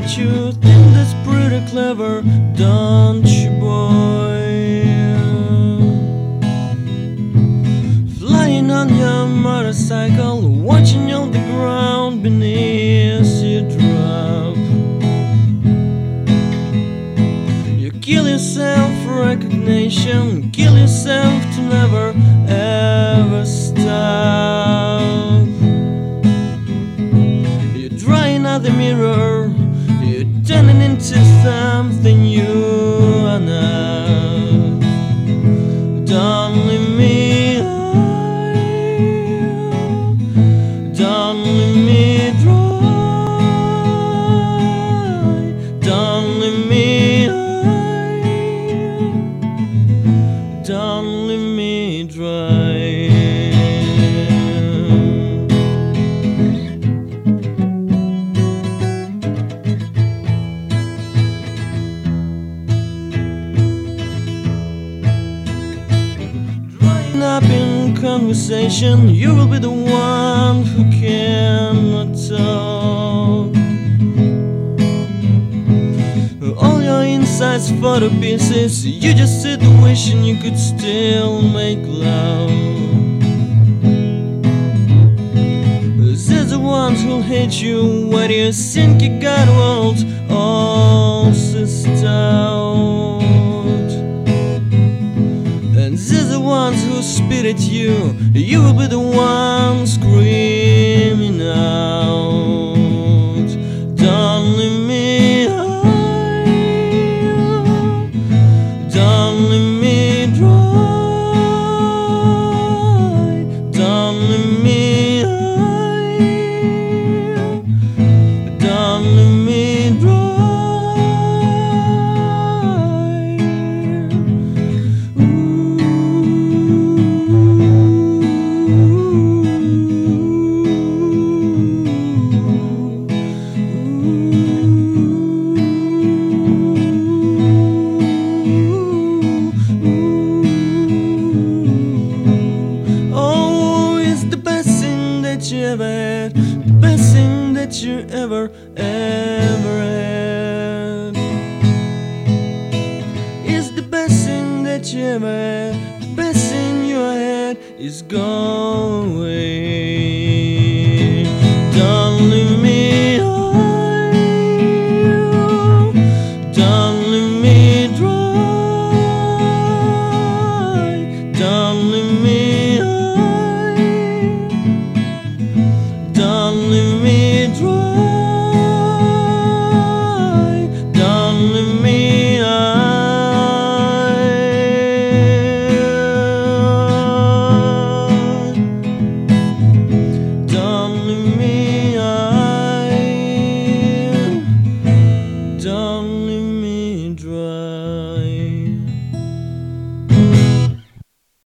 but you think that's pretty clever, don't you, boy? Flying on your motorcycle, watching all the ground beneath you drop. You kill yourself for recognition, kill yourself to never ever stop. You're drying out the mirror, you're turning into something you are not. Don't leave me high, don't leave me dry, don't leave me high, don't leave me dry. Up in conversation, you will be the one who cannot talk. All your insides for the pieces, you just sit wishing you could still make love. They're the ones who hate you when you think you got world all sussed out. And they're the ones who spit at you, you will be the one screaming out. Don't leave me high, don't leave me dry, don't leave me high, don't leave me dry. You ever had, the best thing that you ever had. It's the best thing that you ever had. The best thing you had is gone away.